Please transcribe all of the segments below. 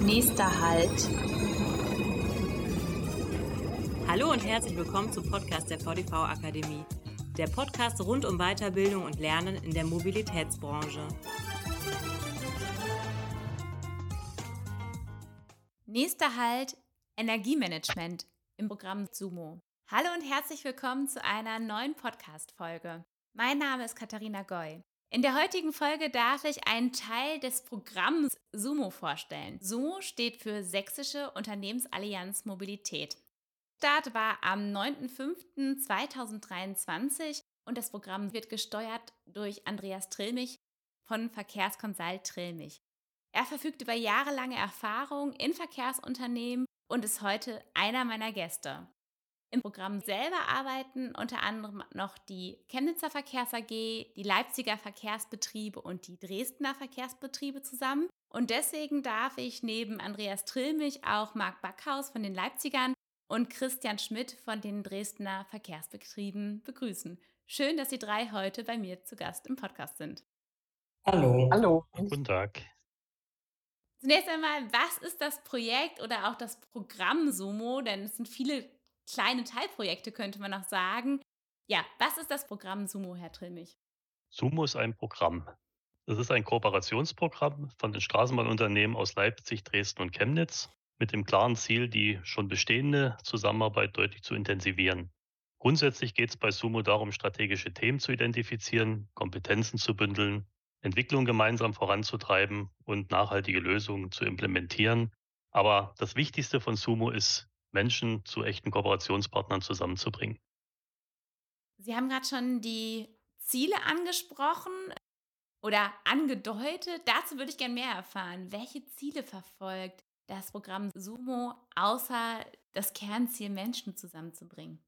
Nächster Halt. Hallo und herzlich willkommen zum Podcast der VDV Akademie. Der Podcast rund um Weiterbildung und Lernen in der Mobilitätsbranche. Nächster Halt, Energiemanagement im Programm SUMO. Hallo und herzlich willkommen zu einer neuen Podcast-Folge. Mein Name ist Katharina Goy. In der heutigen Folge darf ich einen Teil des Programms SUMO vorstellen. SUMO steht für Sächsische Unternehmensallianz Mobilität. Start war am 9.05.2023 und das Programm wird gesteuert durch Andreas Trillmich von Verkehrsconsult Trillmich. Er verfügt über jahrelange Erfahrung in Verkehrsunternehmen und ist heute einer meiner Gäste. Im Programm selber arbeiten unter anderem noch die Chemnitzer Verkehrs AG, die Leipziger Verkehrsbetriebe und die Dresdner Verkehrsbetriebe zusammen. Und deswegen darf ich neben Andreas Trillmich auch Marc Backhaus von den Leipzigern und Christian Schmidt von den Dresdner Verkehrsbetrieben begrüßen. Schön, dass Sie drei heute bei mir zu Gast im Podcast sind. Hallo. Hallo. Guten Tag. Zunächst einmal, was ist das Projekt oder auch das Programm SUMO? Denn es sind viele kleine Teilprojekte, könnte man auch sagen. Ja, was ist das Programm SUMO, Herr Trillmich? SUMO ist ein Programm. Das ist ein Kooperationsprogramm von den Straßenbahnunternehmen aus Leipzig, Dresden und Chemnitz mit dem klaren Ziel, die schon bestehende Zusammenarbeit deutlich zu intensivieren. Grundsätzlich geht es bei SUMO darum, strategische Themen zu identifizieren, Kompetenzen zu bündeln, Entwicklung gemeinsam voranzutreiben und nachhaltige Lösungen zu implementieren. Aber das Wichtigste von SUMO ist, Menschen zu echten Kooperationspartnern zusammenzubringen. Sie haben gerade schon die Ziele angesprochen oder angedeutet. Dazu würde ich gerne mehr erfahren. Welche Ziele verfolgt das Programm SUMO, außer das Kernziel, Menschen zusammenzubringen?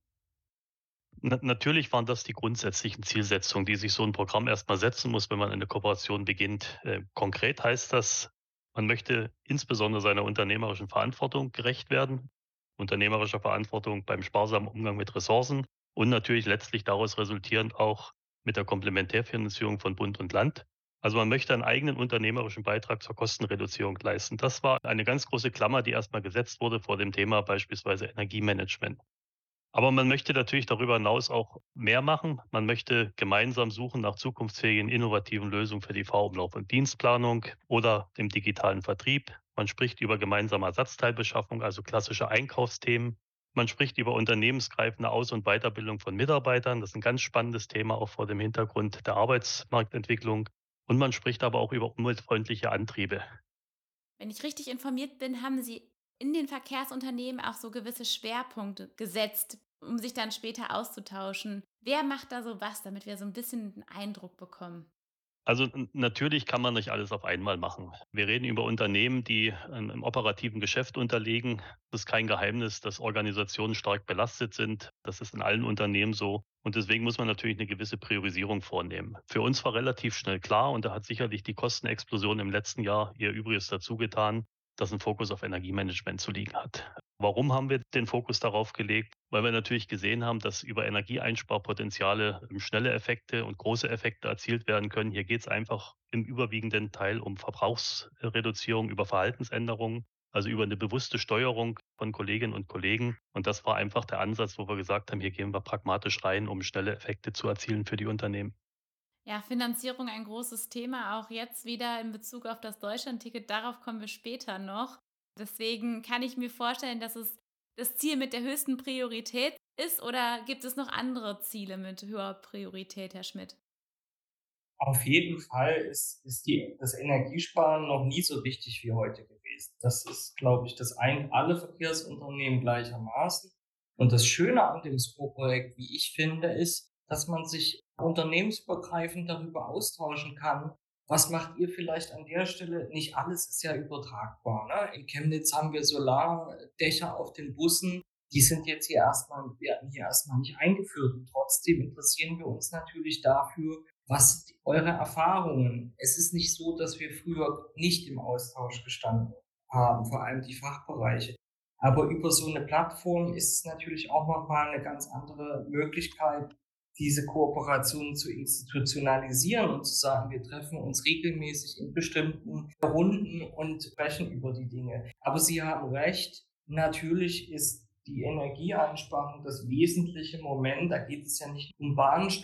Natürlich waren das die grundsätzlichen Zielsetzungen, die sich so ein Programm erstmal setzen muss, wenn man eine Kooperation beginnt. Konkret heißt das, man möchte insbesondere seiner unternehmerischen Verantwortung gerecht werden, unternehmerischer Verantwortung beim sparsamen Umgang mit Ressourcen und natürlich letztlich daraus resultierend auch mit der Komplementärfinanzierung von Bund und Land. Also man möchte einen eigenen unternehmerischen Beitrag zur Kostenreduzierung leisten. Das war eine ganz große Klammer, die erstmal gesetzt wurde vor dem Thema beispielsweise Energiemanagement. Aber man möchte natürlich darüber hinaus auch mehr machen. Man möchte gemeinsam suchen nach zukunftsfähigen, innovativen Lösungen für die Fahrumlauf- und Dienstplanung oder dem digitalen Vertrieb. Man spricht über gemeinsame Ersatzteilbeschaffung, also klassische Einkaufsthemen. Man spricht über unternehmensgreifende Aus- und Weiterbildung von Mitarbeitern. Das ist ein ganz spannendes Thema, auch vor dem Hintergrund der Arbeitsmarktentwicklung. Und man spricht aber auch über umweltfreundliche Antriebe. Wenn ich richtig informiert bin, haben Sie in den Verkehrsunternehmen auch so gewisse Schwerpunkte gesetzt, um sich dann später auszutauschen. Wer macht da so was, damit wir so ein bisschen einen Eindruck bekommen? Also natürlich kann man nicht alles auf einmal machen. Wir reden über Unternehmen, die im operativen Geschäft unterliegen. Es ist kein Geheimnis, dass Organisationen stark belastet sind. Das ist in allen Unternehmen so. Und deswegen muss man natürlich eine gewisse Priorisierung vornehmen. Für uns war relativ schnell klar, und da hat sicherlich die Kostenexplosion im letzten Jahr ihr Übriges dazu getan, dass ein Fokus auf Energiemanagement zu liegen hat. Warum haben wir den Fokus darauf gelegt? Weil wir natürlich gesehen haben, dass über Energieeinsparpotenziale schnelle Effekte und große Effekte erzielt werden können. Hier geht es einfach im überwiegenden Teil um Verbrauchsreduzierung, über Verhaltensänderungen, also über eine bewusste Steuerung von Kolleginnen und Kollegen. Und das war einfach der Ansatz, wo wir gesagt haben, hier gehen wir pragmatisch rein, um schnelle Effekte zu erzielen für die Unternehmen. Ja, Finanzierung ein großes Thema, auch jetzt wieder in Bezug auf das Deutschlandticket. Darauf kommen wir später noch. Deswegen kann ich mir vorstellen, dass es das Ziel mit der höchsten Priorität ist, oder gibt es noch andere Ziele mit höherer Priorität, Herr Schmidt? Auf jeden Fall ist das Energiesparen noch nie so wichtig wie heute gewesen. Das ist, glaube ich, alle Verkehrsunternehmen gleichermaßen. Und das Schöne an dem SUMO-Projekt, wie ich finde, ist, dass man sich unternehmensübergreifend darüber austauschen kann. Was macht ihr vielleicht an der Stelle? Nicht alles ist ja übertragbar, ne? In Chemnitz haben wir Solardächer auf den Bussen. Die werden hier erstmal nicht eingeführt. Und trotzdem interessieren wir uns natürlich dafür, was sind eure Erfahrungen? Es ist nicht so, dass wir früher nicht im Austausch gestanden haben, vor allem die Fachbereiche. Aber über so eine Plattform ist es natürlich auch nochmal eine ganz andere Möglichkeit, diese Kooperation zu institutionalisieren und zu sagen, wir treffen uns regelmäßig in bestimmten Runden und sprechen über die Dinge. Aber Sie haben recht, natürlich ist die Energieeinsparung das wesentliche Moment. Da geht es ja nicht um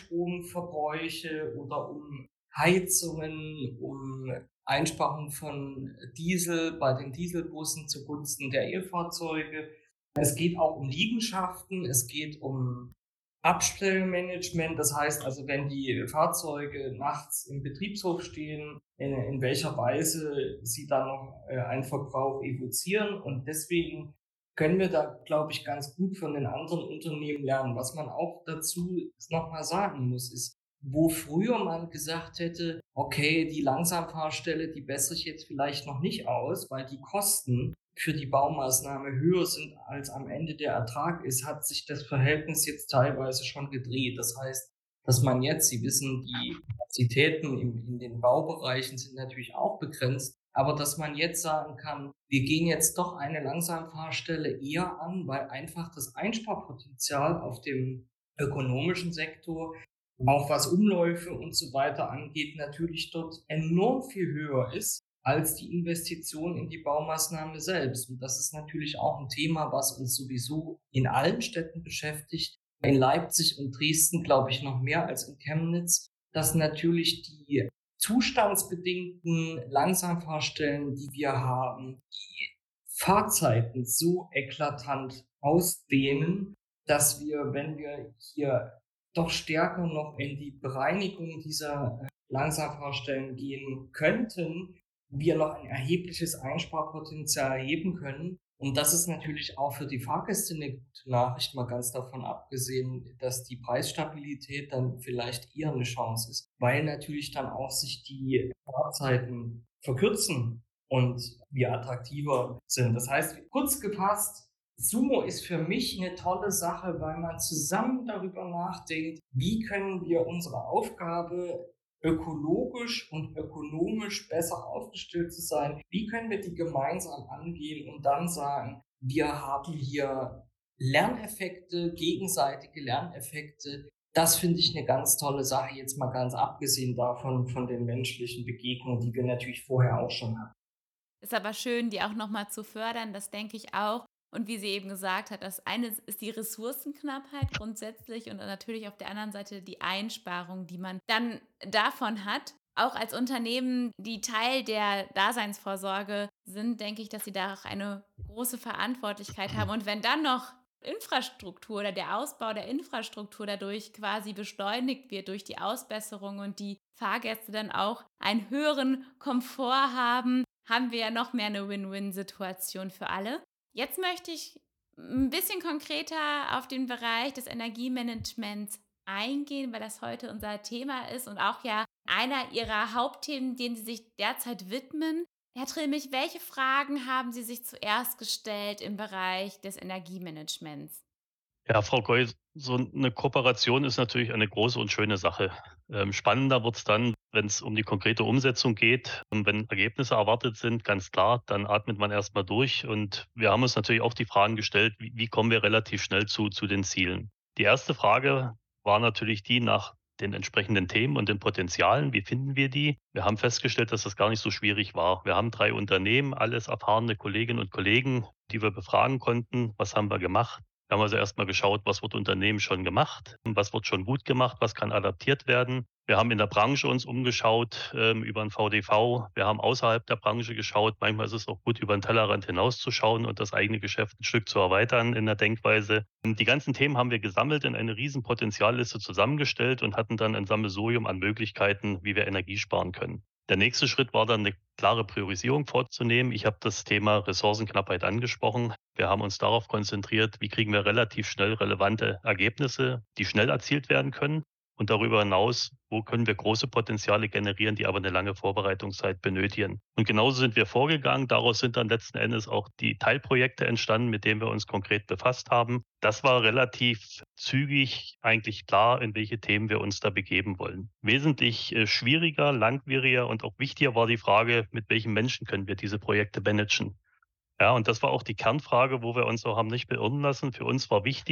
Bahnstromverbräuche oder um Heizungen, um Einsparung von Diesel bei den Dieselbussen zugunsten der E-Fahrzeuge. Es geht auch um Liegenschaften, es geht um Abstellmanagement. Das heißt also, wenn die Fahrzeuge nachts im Betriebshof stehen, in welcher Weise sie dann noch einen Verbrauch evozieren. Und deswegen können wir da, glaube ich, ganz gut von den anderen Unternehmen lernen. Was man auch dazu nochmal sagen muss, ist, wo früher man gesagt hätte, okay, die Langsamfahrstelle, die bessere ich jetzt vielleicht noch nicht aus, weil die Kosten für die Baumaßnahme höher sind, als am Ende der Ertrag ist, hat sich das Verhältnis jetzt teilweise schon gedreht. Das heißt, dass man jetzt, Sie wissen, die Kapazitäten in den Baubereichen sind natürlich auch begrenzt, aber dass man jetzt sagen kann, wir gehen jetzt doch eine Langsamfahrstelle eher an, weil einfach das Einsparpotenzial auf dem ökonomischen Sektor, auch was Umläufe und so weiter angeht, natürlich dort enorm viel höher ist als die Investition in die Baumaßnahme selbst. Und das ist natürlich auch ein Thema, was uns sowieso in allen Städten beschäftigt. In Leipzig und Dresden, glaube ich, noch mehr als in Chemnitz, dass natürlich die zustandsbedingten Langsamfahrstellen, die wir haben, die Fahrzeiten so eklatant ausdehnen, dass wir, wenn wir hier doch stärker noch in die Bereinigung dieser Langsamfahrstellen gehen könnten, wir noch ein erhebliches Einsparpotenzial erheben können. Und das ist natürlich auch für die Fahrgäste eine gute Nachricht, mal ganz davon abgesehen, dass die Preisstabilität dann vielleicht eher eine Chance ist, weil natürlich dann auch sich die Fahrzeiten verkürzen und wir attraktiver sind. Das heißt, kurz gefasst, Sumo ist für mich eine tolle Sache, weil man zusammen darüber nachdenkt, wie können wir unsere Aufgabe ökologisch und ökonomisch besser aufgestellt zu sein. Wie können wir die gemeinsam angehen und dann sagen, wir haben hier Lerneffekte, gegenseitige Lerneffekte. Das finde ich eine ganz tolle Sache, jetzt mal ganz abgesehen davon, von den menschlichen Begegnungen, die wir natürlich vorher auch schon hatten. Ist aber schön, die auch nochmal zu fördern, das denke ich auch. Und wie sie eben gesagt hat, das eine ist die Ressourcenknappheit grundsätzlich und natürlich auf der anderen Seite die Einsparung, die man dann davon hat. Auch als Unternehmen, die Teil der Daseinsvorsorge sind, denke ich, dass sie da auch eine große Verantwortlichkeit haben. Und wenn dann noch Infrastruktur oder der Ausbau der Infrastruktur dadurch quasi beschleunigt wird durch die Ausbesserung und die Fahrgäste dann auch einen höheren Komfort haben, haben wir ja noch mehr eine Win-Win-Situation für alle. Jetzt möchte ich ein bisschen konkreter auf den Bereich des Energiemanagements eingehen, weil das heute unser Thema ist und auch ja einer Ihrer Hauptthemen, denen Sie sich derzeit widmen. Herr Trilmich, welche Fragen haben Sie sich zuerst gestellt im Bereich des Energiemanagements? Ja, Frau Goy, so eine Kooperation ist natürlich eine große und schöne Sache. Spannender wird's dann, wenn es um die konkrete Umsetzung geht. Und wenn Ergebnisse erwartet sind, ganz klar, dann atmet man erst mal durch. Und wir haben uns natürlich auch die Fragen gestellt, wie kommen wir relativ schnell zu den Zielen? Die erste Frage war natürlich die nach den entsprechenden Themen und den Potenzialen. Wie finden wir die? Wir haben festgestellt, dass das gar nicht so schwierig war. Wir haben 3 Unternehmen, alles erfahrene Kolleginnen und Kollegen, die wir befragen konnten. Was haben wir gemacht? Wir haben also erstmal geschaut, was wird Unternehmen schon gemacht, was wird schon gut gemacht, was kann adaptiert werden. Wir haben in der Branche uns umgeschaut über 'n VDV. Wir haben außerhalb der Branche geschaut. Manchmal ist es auch gut, über 'n Tellerrand hinauszuschauen und das eigene Geschäft ein Stück zu erweitern in der Denkweise. Die ganzen Themen haben wir gesammelt, in eine riesen Potenzialliste zusammengestellt und hatten dann ein Sammelsurium an Möglichkeiten, wie wir Energie sparen können. Der nächste Schritt war dann eine klare Priorisierung vorzunehmen. Ich habe das Thema Ressourcenknappheit angesprochen. Wir haben uns darauf konzentriert, wie kriegen wir relativ schnell relevante Ergebnisse, die schnell erzielt werden können. Und darüber hinaus, wo können wir große Potenziale generieren, die aber eine lange Vorbereitungszeit benötigen. Und genauso sind wir vorgegangen. Daraus sind dann letzten Endes auch die Teilprojekte entstanden, mit denen wir uns konkret befasst haben. Das war relativ zügig eigentlich klar, in welche Themen wir uns da begeben wollen. Wesentlich schwieriger, langwieriger und auch wichtiger war die Frage, mit welchen Menschen können wir diese Projekte managen. Ja, und das war auch die Kernfrage, wo wir uns auch haben nicht beirren lassen. Für uns war wichtig,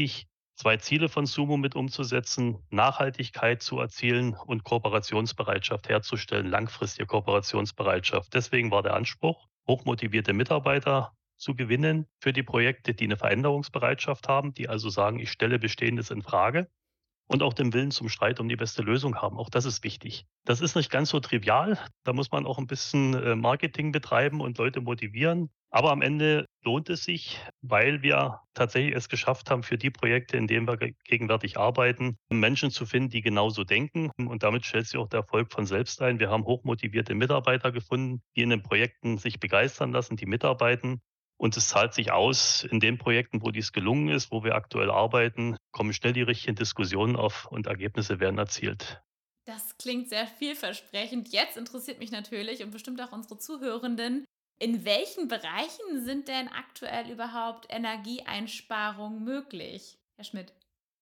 2 Ziele von Sumo mit umzusetzen, Nachhaltigkeit zu erzielen und Kooperationsbereitschaft herzustellen, langfristige Kooperationsbereitschaft. Deswegen war der Anspruch, hochmotivierte Mitarbeiter zu gewinnen für die Projekte, die eine Veränderungsbereitschaft haben, die also sagen, ich stelle Bestehendes in Frage und auch den Willen zum Streit um die beste Lösung haben. Auch das ist wichtig. Das ist nicht ganz so trivial. Da muss man auch ein bisschen Marketing betreiben und Leute motivieren. Aber am Ende lohnt es sich, weil wir tatsächlich es geschafft haben, für die Projekte, in denen wir gegenwärtig arbeiten, Menschen zu finden, die genauso denken. Und damit stellt sich auch der Erfolg von selbst ein. Wir haben hochmotivierte Mitarbeiter gefunden, die in den Projekten sich begeistern lassen, die mitarbeiten. Und es zahlt sich aus, in den Projekten, wo dies gelungen ist, wo wir aktuell arbeiten, kommen schnell die richtigen Diskussionen auf und Ergebnisse werden erzielt. Das klingt sehr vielversprechend. Jetzt interessiert mich natürlich und bestimmt auch unsere Zuhörenden, in welchen Bereichen sind denn aktuell überhaupt Energieeinsparungen möglich, Herr Schmidt?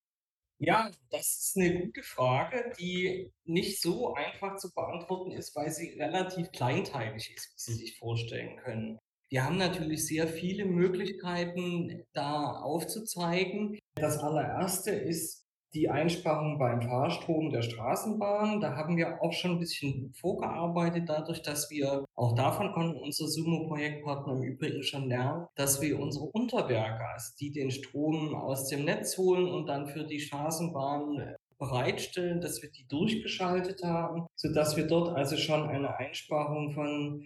Ja, das ist eine gute Frage, die nicht so einfach zu beantworten ist, weil sie relativ kleinteilig ist, wie Sie sich vorstellen können. Wir haben natürlich sehr viele Möglichkeiten, da aufzuzeigen. Das allererste ist die Einsparung beim Fahrstrom der Straßenbahn. Da haben wir auch schon ein bisschen vorgearbeitet, dadurch, dass wir auch davon konnten unsere Sumo-Projektpartner im Übrigen schon lernen, dass wir unsere Unterwerke, also die den Strom aus dem Netz holen und dann für die Straßenbahn bereitstellen, dass wir die durchgeschaltet haben, sodass wir dort also schon eine Einsparung von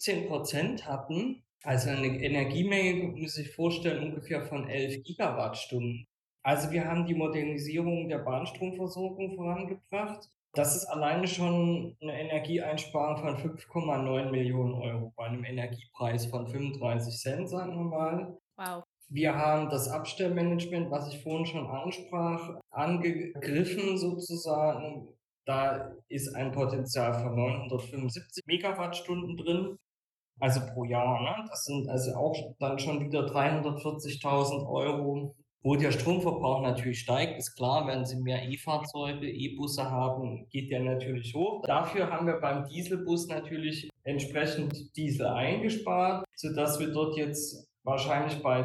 17% hatten. Also eine Energiemenge, muss ich vorstellen, ungefähr von 11 Gigawattstunden. Also wir haben die Modernisierung der Bahnstromversorgung vorangebracht. Das ist alleine schon eine Energieeinsparung von 5,9 Millionen Euro bei einem Energiepreis von 35 Cent, sagen wir mal. Wow. Wir haben das Abstellmanagement, was ich vorhin schon ansprach, angegriffen sozusagen. Da ist ein Potenzial von 975 Megawattstunden drin, also pro Jahr. Ne? Das sind also auch dann schon wieder 340.000 Euro. Wo der Stromverbrauch natürlich steigt, ist klar, wenn Sie mehr E-Fahrzeuge, E-Busse haben, geht der natürlich hoch. Dafür haben wir beim Dieselbus natürlich entsprechend Diesel eingespart, sodass wir dort jetzt wahrscheinlich bei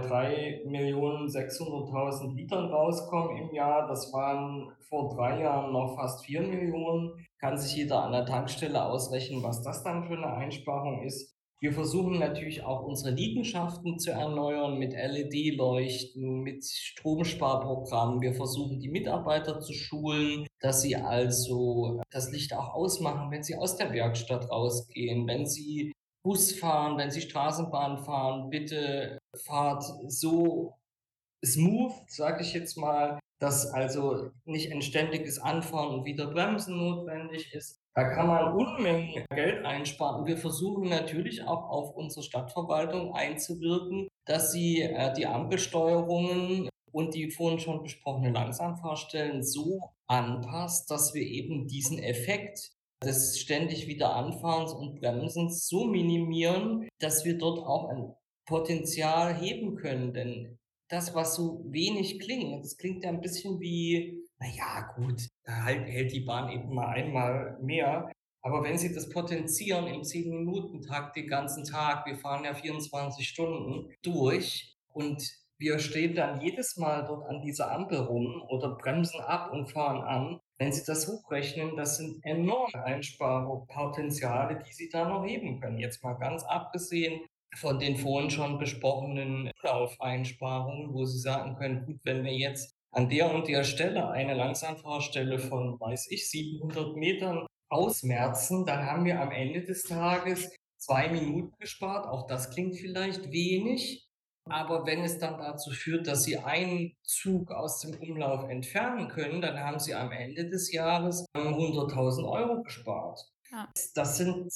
3.600.000 Litern rauskommen im Jahr. Das waren vor 3 Jahren noch fast 4 Millionen. Kann sich jeder an der Tankstelle ausrechnen, was das dann für eine Einsparung ist. Wir versuchen natürlich auch unsere Liegenschaften zu erneuern mit LED-Leuchten, mit Stromsparprogrammen. Wir versuchen die Mitarbeiter zu schulen, dass sie also das Licht auch ausmachen, wenn sie aus der Werkstatt rausgehen, wenn sie Bus fahren, wenn sie Straßenbahn fahren. Bitte fahrt so smooth, sage ich jetzt mal, dass also nicht ein ständiges Anfahren und wieder Bremsen notwendig ist. Da kann man Unmengen Geld einsparen. Und wir versuchen natürlich auch auf unsere Stadtverwaltung einzuwirken, dass sie die Ampelsteuerungen und die vorhin schon besprochene Langsamfahrstellen so anpasst, dass wir eben diesen Effekt des ständig wieder Anfahrens und Bremsens so minimieren, dass wir dort auch ein Potenzial heben können. Denn das, was so wenig klingt, das klingt ja ein bisschen wie, na ja, gut, da hält die Bahn eben mal einmal mehr. Aber wenn Sie das potenzieren im 10-Minuten-Takt den ganzen Tag, wir fahren ja 24 Stunden durch und wir stehen dann jedes Mal dort an dieser Ampel rum oder bremsen ab und fahren an. Wenn Sie das hochrechnen, das sind enorme Einsparpotenziale, die Sie da noch heben können. Jetzt mal ganz abgesehen von den vorhin schon besprochenen Laufeinsparungen, wo Sie sagen können, gut, wenn wir jetzt an der und der Stelle eine Langsamfahrstelle von, weiß ich, 700 Metern ausmerzen, dann haben wir am Ende des Tages 2 Minuten gespart. Auch das klingt vielleicht wenig. Aber wenn es dann dazu führt, dass Sie einen Zug aus dem Umlauf entfernen können, dann haben Sie am Ende des Jahres 100.000 Euro gespart. Ja. Das sind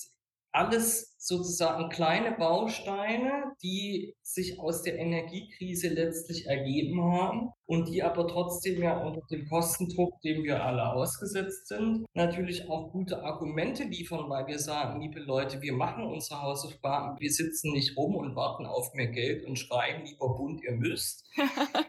alles sozusagen kleine Bausteine, die sich aus der Energiekrise letztlich ergeben haben und die aber trotzdem ja unter dem Kostendruck, dem wir alle ausgesetzt sind, natürlich auch gute Argumente liefern, weil wir sagen, liebe Leute, wir machen unsere Hausaufgaben, wir sitzen nicht rum und warten auf mehr Geld und schreiben lieber bunt, ihr müsst.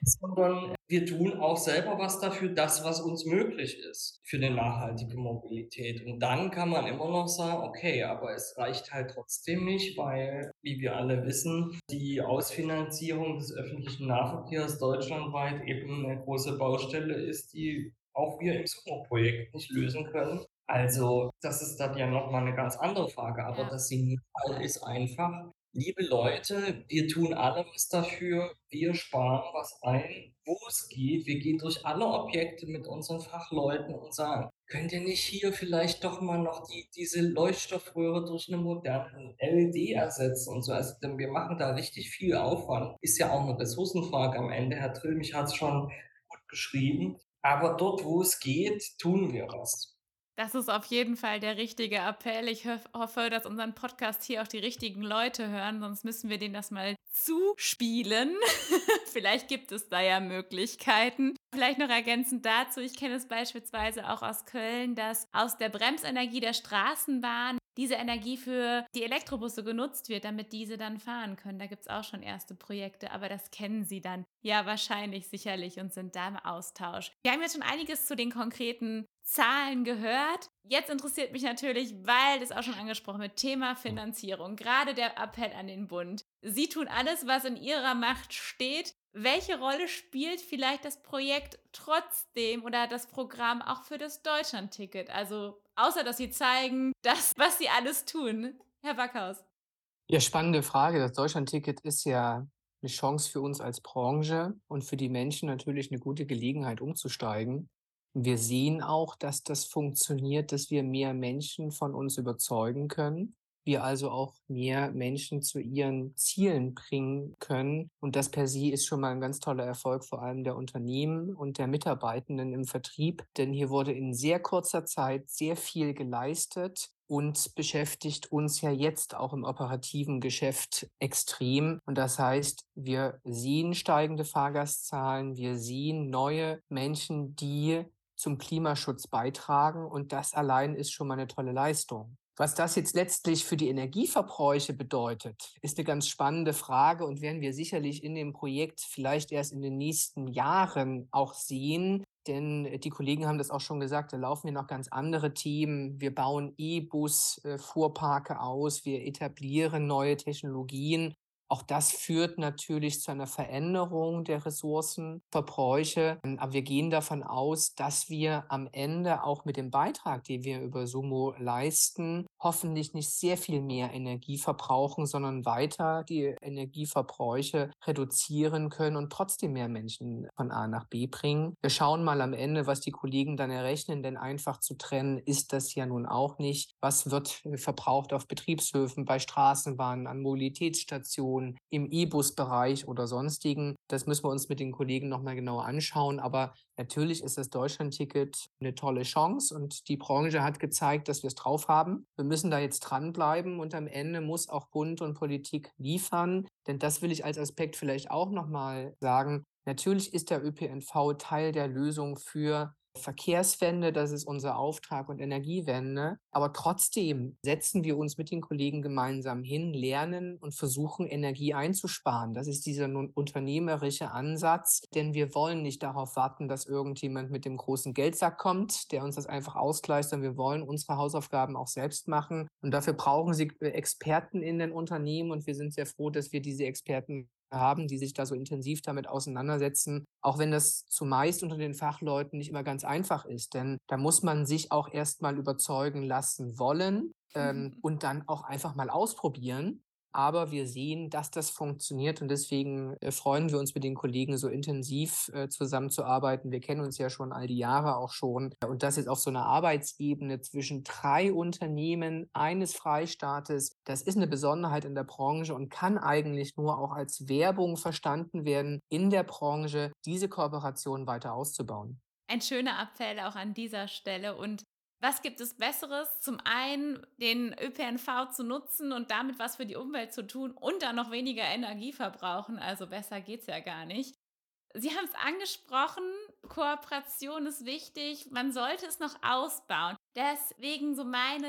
sondern wir tun auch selber was dafür, das, was uns möglich ist für eine nachhaltige Mobilität. Und dann kann man immer noch sagen, okay, aber es reicht halt trotzdem nicht, weil, wie wir alle wissen, die Ausfinanzierung des öffentlichen Nahverkehrs deutschlandweit eben eine große Baustelle ist, die auch wir im Sumo-Projekt nicht lösen können. Also, das ist dann ja noch mal 'ne ganz andere Frage, aber Ja. das Signal ist einfach: Liebe Leute, wir tun alle was dafür, wir sparen was ein, wo es geht. Wir gehen durch alle Objekte mit unseren Fachleuten und sagen: „Könnt ihr nicht hier vielleicht doch mal noch diese Leuchtstoffröhre durch eine moderne LED ersetzen?“ und so. Also, denn wir machen da richtig viel Aufwand. Ist ja auch eine Ressourcenfrage am Ende. Herr Trilmich hat es schon gut beschrieben. Aber dort, wo es geht, tun wir was. Das ist auf jeden Fall der richtige Appell. Ich hoffe, dass unseren Podcast hier auch die richtigen Leute hören, sonst müssen wir denen das mal zuspielen. Vielleicht gibt es da ja Möglichkeiten. Vielleicht noch ergänzend dazu, ich kenne es beispielsweise auch aus Köln, dass aus der Bremsenergie der Straßenbahn diese Energie für die Elektrobusse genutzt wird, damit diese dann fahren können. Da gibt es auch schon erste Projekte, aber das kennen Sie dann ja wahrscheinlich sicherlich und sind da im Austausch. Wir haben jetzt schon einiges zu den konkreten Zahlen gehört. Jetzt interessiert mich natürlich, weil das auch schon angesprochen wird, Thema Finanzierung. Gerade der Appell an den Bund. Sie tun alles, was in Ihrer Macht steht. Welche Rolle spielt vielleicht das Projekt trotzdem oder das Programm auch für das Deutschlandticket? Also außer, dass Sie zeigen, das, was Sie alles tun. Herr Backhaus. Ja, spannende Frage. Das Deutschlandticket ist ja eine Chance für uns als Branche und für die Menschen natürlich eine gute Gelegenheit, umzusteigen. Wir sehen auch, dass das funktioniert, dass wir mehr Menschen von uns überzeugen können. Wir also auch mehr Menschen zu ihren Zielen bringen können. Und das per se ist schon mal ein ganz toller Erfolg, vor allem der Unternehmen und der Mitarbeitenden im Vertrieb. Denn hier wurde in sehr kurzer Zeit sehr viel geleistet und beschäftigt uns ja jetzt auch im operativen Geschäft extrem. Und das heißt, wir sehen steigende Fahrgastzahlen, wir sehen neue Menschen, die zum Klimaschutz beitragen. Und das allein ist schon mal eine tolle Leistung. Was das jetzt letztlich für die Energieverbräuche bedeutet, ist eine ganz spannende Frage und werden wir sicherlich in dem Projekt vielleicht erst in den nächsten Jahren auch sehen. Denn die Kollegen haben das auch schon gesagt, da laufen ja noch ganz andere Themen. Wir bauen E-Bus-Fuhrparke aus, wir etablieren neue Technologien. Auch das führt natürlich zu einer Veränderung der Ressourcenverbräuche. Aber wir gehen davon aus, dass wir am Ende auch mit dem Beitrag, den wir über Sumo leisten, hoffentlich nicht sehr viel mehr Energie verbrauchen, sondern weiter die Energieverbräuche reduzieren können und trotzdem mehr Menschen von A nach B bringen. Wir schauen mal am Ende, was die Kollegen dann errechnen, denn einfach zu trennen ist das ja nun auch nicht. Was wird verbraucht auf Betriebshöfen, bei Straßenbahnen, an Mobilitätsstationen, im E-Bus-Bereich oder sonstigen? Das müssen wir uns mit den Kollegen nochmal genauer anschauen. Aber natürlich ist das Deutschlandticket eine tolle Chance und die Branche hat gezeigt, dass wir es drauf haben. Wir müssen da jetzt dranbleiben und am Ende muss auch Bund und Politik liefern. Denn das will ich als Aspekt vielleicht auch nochmal sagen. Natürlich ist der ÖPNV Teil der Lösung für Verkehrswende, das ist unser Auftrag und Energiewende. Aber trotzdem setzen wir uns mit den Kollegen gemeinsam hin, lernen und versuchen, Energie einzusparen. Das ist dieser nun unternehmerische Ansatz, denn wir wollen nicht darauf warten, dass irgendjemand mit dem großen Geldsack kommt, der uns das einfach ausgleicht, sondern wir wollen unsere Hausaufgaben auch selbst machen. Und dafür brauchen Sie Experten in den Unternehmen und wir sind sehr froh, dass wir diese Experten haben, die sich da so intensiv damit auseinandersetzen, auch wenn das zumeist unter den Fachleuten nicht immer ganz einfach ist. Denn da muss man sich auch erst mal überzeugen lassen wollen und dann auch einfach mal ausprobieren. Aber wir sehen, dass das funktioniert und deswegen freuen wir uns mit den Kollegen so intensiv zusammenzuarbeiten. Wir kennen uns ja schon all die Jahre auch schon und das jetzt auf so einer Arbeitsebene zwischen 3 Unternehmen eines Freistaates, das ist eine Besonderheit in der Branche und kann eigentlich nur auch als Werbung verstanden werden, in der Branche diese Kooperation weiter auszubauen. Ein schöner Appell auch an dieser Stelle. Und was gibt es Besseres? Zum einen den ÖPNV zu nutzen und damit was für die Umwelt zu tun und dann noch weniger Energie verbrauchen. Also besser geht's ja gar nicht. Sie haben es angesprochen, Kooperation ist wichtig, man sollte es noch ausbauen. Deswegen so meine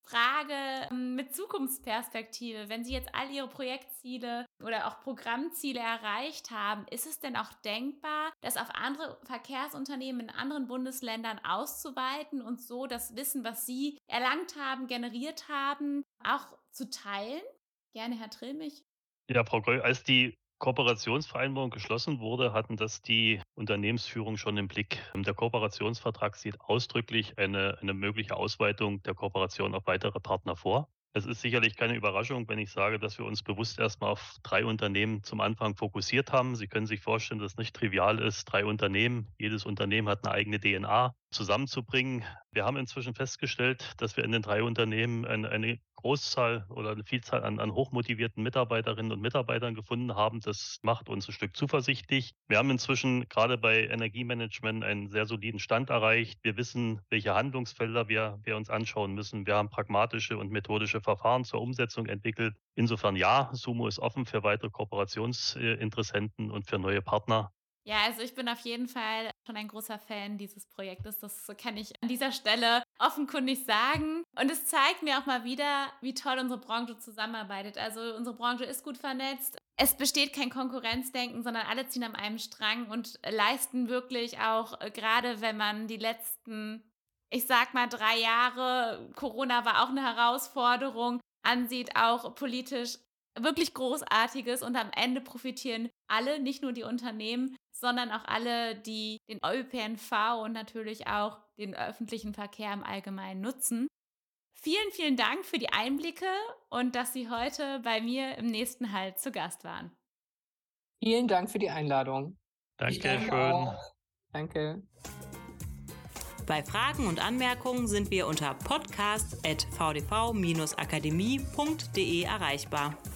Frage mit Zukunftsperspektive. Wenn Sie jetzt all Ihre Projektziele oder auch Programmziele erreicht haben, ist es denn auch denkbar, das auf andere Verkehrsunternehmen in anderen Bundesländern auszuweiten und so das Wissen, was Sie erlangt haben, generiert haben, auch zu teilen? Gerne, Herr Trilmich. Ja, Frau Goll, als die Kooperationsvereinbarung geschlossen wurde, hatten das die Unternehmensführung schon im Blick. Der Kooperationsvertrag sieht ausdrücklich eine mögliche Ausweitung der Kooperation auf weitere Partner vor. Es ist sicherlich keine Überraschung, wenn ich sage, dass wir uns bewusst erstmal auf 3 Unternehmen zum Anfang fokussiert haben. Sie können sich vorstellen, dass es nicht trivial ist, 3 Unternehmen, jedes Unternehmen hat eine eigene DNA, zusammenzubringen. Wir haben inzwischen festgestellt, dass wir in den 3 Unternehmen eine Großzahl oder eine Vielzahl an hochmotivierten Mitarbeiterinnen und Mitarbeitern gefunden haben. Das macht uns ein Stück zuversichtlich. Wir haben inzwischen gerade bei Energiemanagement einen sehr soliden Stand erreicht. Wir wissen, welche Handlungsfelder wir uns anschauen müssen. Wir haben pragmatische und methodische Verfahren zur Umsetzung entwickelt. Insofern ja, Sumo ist offen für weitere Kooperationsinteressenten und für neue Partner. Ja, also ich bin auf jeden Fall schon ein großer Fan dieses Projektes. Das kann ich an dieser Stelle offenkundig sagen. Und es zeigt mir auch mal wieder, wie toll unsere Branche zusammenarbeitet. Also unsere Branche ist gut vernetzt. Es besteht kein Konkurrenzdenken, sondern alle ziehen an einem Strang und leisten wirklich auch, gerade wenn man die letzten, ich sag mal 3 Jahre, Corona war auch eine Herausforderung, ansieht, auch politisch wirklich Großartiges, und am Ende profitieren alle, nicht nur die Unternehmen, sondern auch alle, die den ÖPNV und natürlich auch den öffentlichen Verkehr im Allgemeinen nutzen. Vielen, vielen Dank für die Einblicke und dass Sie heute bei mir im nächsten Halt zu Gast waren. Vielen Dank für die Einladung. Ich Danke danke schön. auch. Danke. Bei Fragen und Anmerkungen sind wir unter podcast@vdv-akademie.de erreichbar.